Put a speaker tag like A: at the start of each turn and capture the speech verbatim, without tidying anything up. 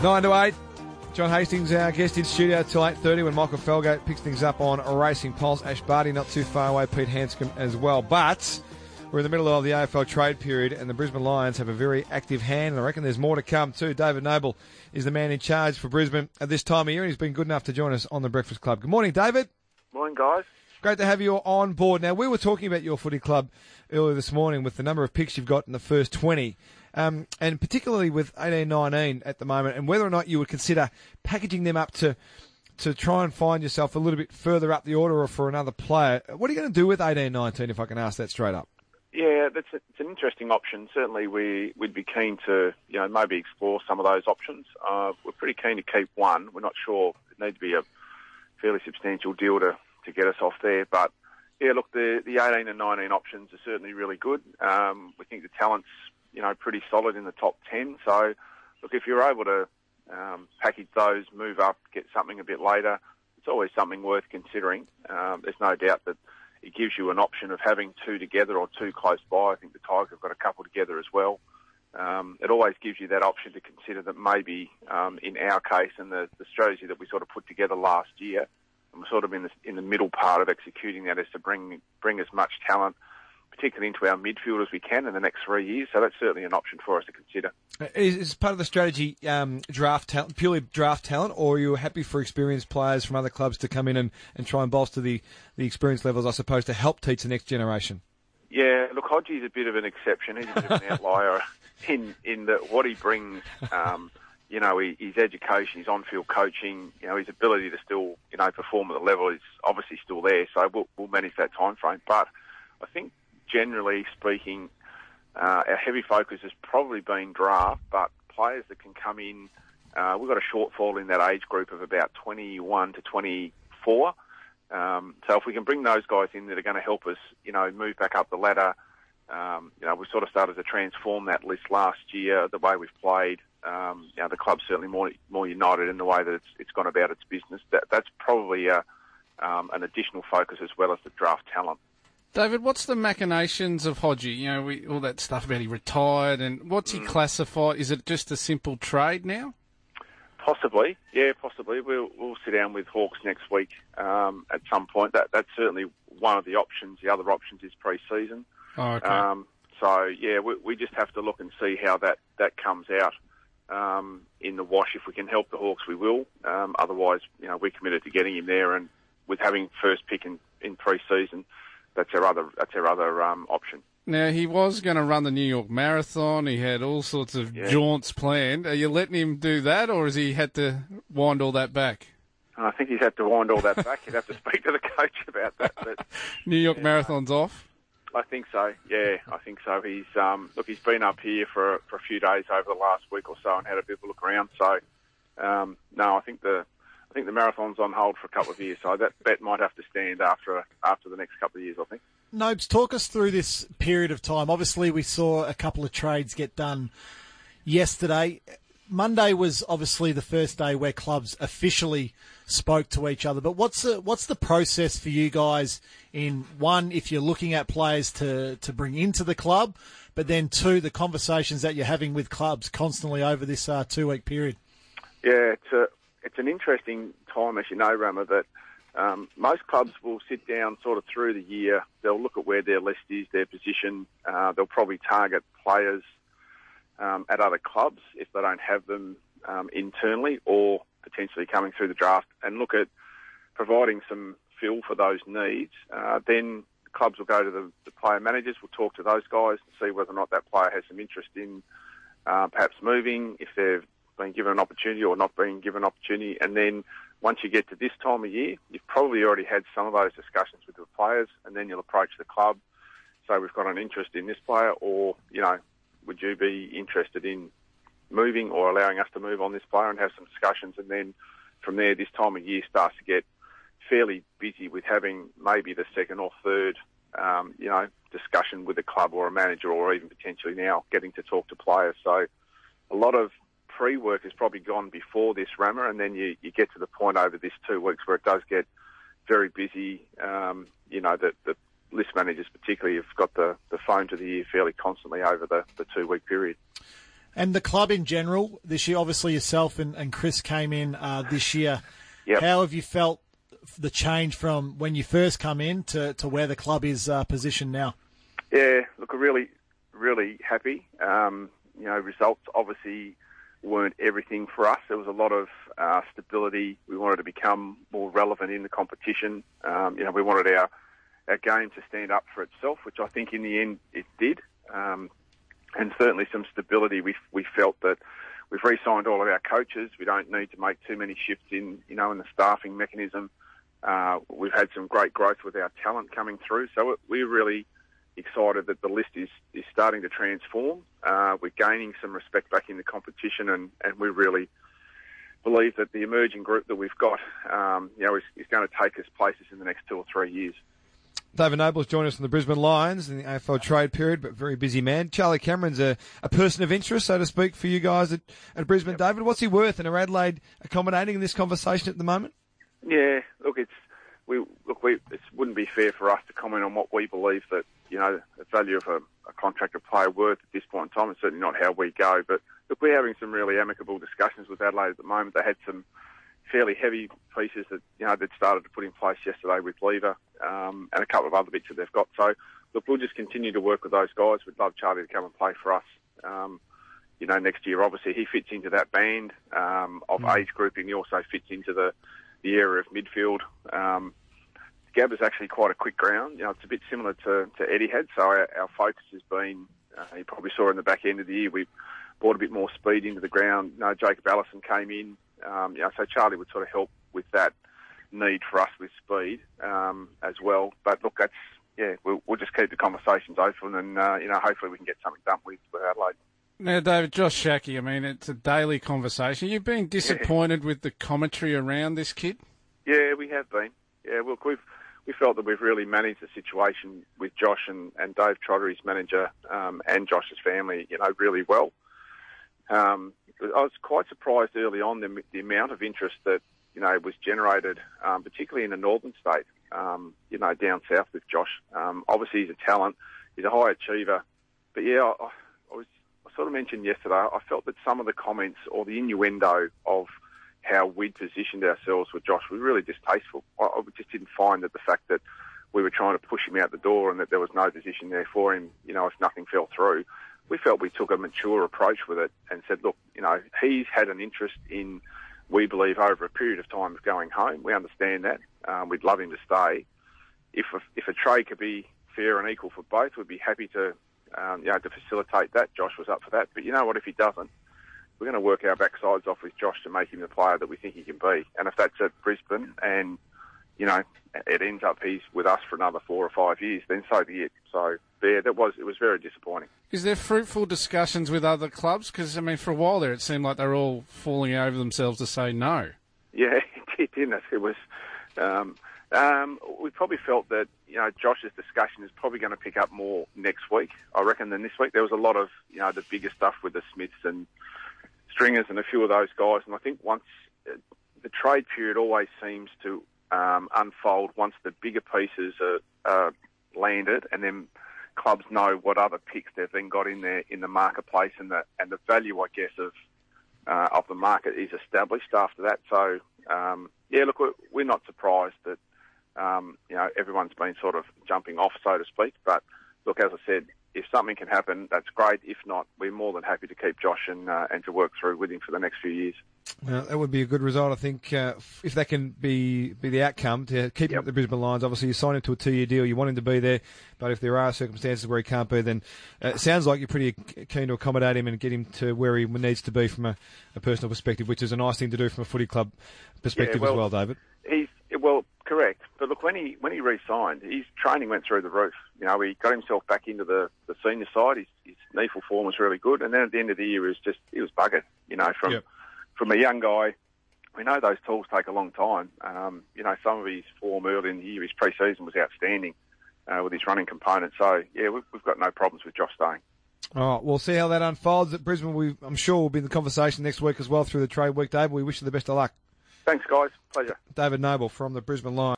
A: Nine to eight. John Hastings, our guest in studio till eight thirty when Michael Felgate picks things up on a Racing Pulse. Ash Barty not too far away, Pete Hanscom as well. But we're in the middle of the A F L trade period and the Brisbane Lions have a very active hand, and I reckon there's more to come too. David Noble is the man in charge for Brisbane at this time of year, and he's been good enough to join us on the Breakfast Club. Good morning, David.
B: Morning, guys.
A: Great to have you on board. Now, we were talking about your footy club earlier this morning with the number of picks you've got in the first twenty, um, and particularly with eighteen nineteen at the moment, and whether or not you would consider packaging them up to to try and find yourself a little bit further up the order or for another player. What are you going to do with eighteen nineteen, if I can ask that straight up?
B: Yeah, that's a, it's an interesting option. Certainly, we, we'd be keen to, you know, maybe explore some of those options. Uh, we're pretty keen to keep one. We're not sure. It needs to be a fairly substantial deal to to get us off there. But, yeah, look, the, the eighteen and nineteen options are certainly really good. Um, we think the talent's, you know, pretty solid in the top ten. So, look, if you're able to um, package those, move up, get something a bit later, it's always something worth considering. Um, there's no doubt that it gives you an option of having two together or two close by. I think the Tigers have got a couple together as well. Um, it always gives you that option to consider that maybe, um, in our case, and the, the strategy that we sort of put together last year, and we're sort of in the, in the middle part of executing that, is to bring bring as much talent, particularly into our midfield as we can in the next three years. So that's certainly an option for us to consider.
A: Is, is part of the strategy um, draft talent, purely draft talent, or are you happy for experienced players from other clubs to come in and, and try and bolster the, the experience levels, I suppose, to help teach the next generation?
B: Yeah, look, Hodgie's a bit of an exception. He's a bit of an outlier in, in that what he brings, um, you know, his education, his on-field coaching, you know, his ability to still, you know, perform at the level is obviously still there. So we'll, we'll manage that time frame. But I think, generally speaking, uh, our heavy focus has probably been draft, but players that can come in, uh, we've got a shortfall in that age group of about twenty-one to twenty-four. Um, so if we can bring those guys in that are going to help us, you know, move back up the ladder, um, you know, we sort of started to transform that list last year, the way we've played. Um, you know, the club's certainly more more united in the way that it's, it's gone about its business. That, that's probably a, um, an additional focus as well as the draft talent.
C: David, what's the machinations of Hodgie? You know, we, all that stuff about he retired, and what's he mm. classified? Is it just a simple trade now?
B: Possibly, yeah, possibly. We'll we'll sit down with Hawks next week um, at some point. That that's certainly one of the options. The other options is pre-season.
C: Oh, okay.
B: Um, so yeah, we we just have to look and see how that that comes out um, in the wash. If we can help the Hawks, we will. Um, otherwise, you know, we're committed to getting him there, and with having first pick in, in pre-season, that's our other that's our other um, option.
C: Now, he was going to run the New York Marathon. He had all sorts of
B: yeah.
C: jaunts planned. Are you letting him do that, or has he had to wind all that back?
B: I think he's had to wind all that back. He'd have to speak to the coach about that. But,
C: New York
B: yeah,
C: Marathon's off?
B: I think so, yeah, I think so. He's um, look, he's been up here for, for a few days over the last week or so and had a bit of a look around. So, um, no, I think the I think the marathon's on hold for a couple of years. So that bet might have to stand after after the next couple of years, I think.
D: Nobes, talk us through this period of time. Obviously, we saw a couple of trades get done yesterday. Monday was obviously the first day where clubs officially spoke to each other. But what's the, what's the process for you guys in, one, if you're looking at players to, to bring into the club, but then, two, the conversations that you're having with clubs constantly over this uh, two-week period?
B: Yeah, it's, a, it's an interesting time, as you know, Rama, that Um, most clubs will sit down sort of through the year. They'll look at where their list is, their position. Uh, they'll probably target players um, at other clubs if they don't have them um, internally, or potentially coming through the draft, and look at providing some fill for those needs. Uh, then clubs will go to the, the player managers, will talk to those guys and see whether or not that player has some interest in uh, perhaps moving, if they've been given an opportunity or not being given an opportunity. And then once you get to this time of year, you've probably already had some of those discussions with the players, and then you'll approach the club, say, we've got an interest in this player, or, you know, would you be interested in moving or allowing us to move on this player, and have some discussions. And then from there, this time of year starts to get fairly busy with having maybe the second or third, um, you know, discussion with a club or a manager, or even potentially now getting to talk to players. So a lot of pre-work has probably gone before this, Rama, and then you, you get to the point over this two weeks where it does get very busy. Um, you know, the, the list managers particularly have got the, the phone to the ear fairly constantly over the, the two-week period.
D: And the club in general this year, obviously yourself and, and Chris came in uh, this year.
B: Yep.
D: How have you felt the change from when you first come in to, to where the club is uh, positioned now?
B: Yeah, look, we're really, really happy. Um, you know, results obviously weren't everything for us. There was a lot of uh, stability. We wanted to become more relevant in the competition. Um, you know, we wanted our our game to stand up for itself, which I think in the end it did. Um, and certainly some stability. We we felt that we've re-signed all of our coaches. We don't need to make too many shifts in, you know, in the staffing mechanism. Uh, we've had some great growth with our talent coming through. So we're really excited that the list is, is starting to transform. Uh, we're gaining some respect back in the competition, and, and we really believe that the emerging group that we've got, um, you know, is, is going to take us places in the next two or three years.
A: David Noble's joined us from the Brisbane Lions in the A F L trade period, but very busy man. Charlie Cameron's a, a person of interest, so to speak, for you guys at, at Brisbane. Yep. David, what's he worth, and are Adelaide accommodating in this conversation at the moment?
B: Yeah, look, it's we look. We it wouldn't be fair for us to comment on what we believe that, you know, the value of a, a contracted player worth at this point in time. It's certainly not how we go. But look, we're having some really amicable discussions with Adelaide at the moment. They had some fairly heavy pieces that, you know, they'd started to put in place yesterday with Lever, um, and a couple of other bits that they've got. So look, we'll just continue to work with those guys. We'd love Charlie to come and play for us. Um, you know, next year, obviously, he fits into that band um, of mm. age grouping. He also fits into the the area of midfield. Um, Gabba's actually quite a quick ground. You know, it's a bit similar to, to Eddie had. So our, our focus has been, uh, you probably saw in the back end of the year, we brought a bit more speed into the ground. You know, Jacob Allison came in. Um, you know, so Charlie would sort of help with that need for us with speed um, as well. But look, that's, yeah, we'll, we'll just keep the conversations open, and, uh, you know, hopefully we can get something done with, with Adelaide.
C: Now, David, Josh Schache, I mean, it's a daily conversation. You've been disappointed yeah. with the commentary around this kid?
B: Yeah, we have been. Yeah, look, we've we felt that we've really managed the situation with Josh and, and Dave Trotter, his manager, um, and Josh's family, you know, really well. Um, I was quite surprised early on the, the amount of interest that, you know, was generated, um, particularly in the northern state, um, you know, down south with Josh. Um, obviously, he's a talent. He's a high achiever. But, yeah, I, I was I sort of mentioned yesterday, I felt that some of the comments or the innuendo of how we'd positioned ourselves with Josh was really distasteful. I, I just didn't find that the fact that we were trying to push him out the door and that there was no position there for him, you know, if nothing fell through. We felt we took a mature approach with it and said, look, you know, he's had an interest in, we believe, over a period of time of going home. We understand that. Um, we'd love him to stay. If a, if a trade could be fair and equal for both, we'd be happy to, um, you know, to facilitate that. Josh was up for that. But you know what, if he doesn't, we're going to work our backsides off with Josh to make him the player that we think he can be. And if that's at Brisbane and, you know, it ends up he's with us for another four or five years, then so be it. So, yeah, that was, it was very disappointing.
C: Is there fruitful discussions with other clubs? Because, I mean, for a while there, it seemed like they were all falling over themselves to say no.
B: Yeah, it did, didn't it? It was, um, um, we probably felt that, you know, Josh's discussion is probably going to pick up more next week, I reckon, than this week. There was a lot of, you know, the bigger stuff with the Smiths and Stringers and a few of those guys. And I think once uh, the trade period always seems to um, unfold once the bigger pieces are, are landed, and then clubs know what other picks they've then got in there in the marketplace, and the and the value, I guess, of uh, of the market is established after that. So um, yeah, look, we're, we're not surprised that um, you know, everyone's been sort of jumping off, so to speak. But look, as I said, if something can happen, that's great. If not, we're more than happy to keep Josh and uh, and to work through with him for the next few years.
A: Uh, that would be a good result, I think, uh, if that can be be the outcome, to keep him
B: yep.
A: at the Brisbane Lions. Obviously, you sign him to a two-year deal, you want him to be there, but if there are circumstances where he can't be, then uh, it sounds like you're pretty keen to accommodate him and get him to where he needs to be from a, a personal perspective, which is a nice thing to do from a footy club perspective
B: yeah, well,
A: as well, David.
B: He's, well, correct. But look, when he when he re-signed, his training went through the roof. You know, he got himself back into the, the senior side. His, his knee form was really good, and then at the end of the year, he was just he was buggered. You know, from yep. from a young guy. We know those tools take a long time. Um, you know, some of his form early in the year, his pre-season was outstanding uh, with his running component. So, yeah, we've, we've got no problems with Josh staying.
A: All right, we'll see how that unfolds at Brisbane. We, I'm sure we'll be in the conversation next week as well through the trade week, Dave. We wish you the best of luck.
B: Thanks, guys. Pleasure.
A: David Noble from the Brisbane Lions.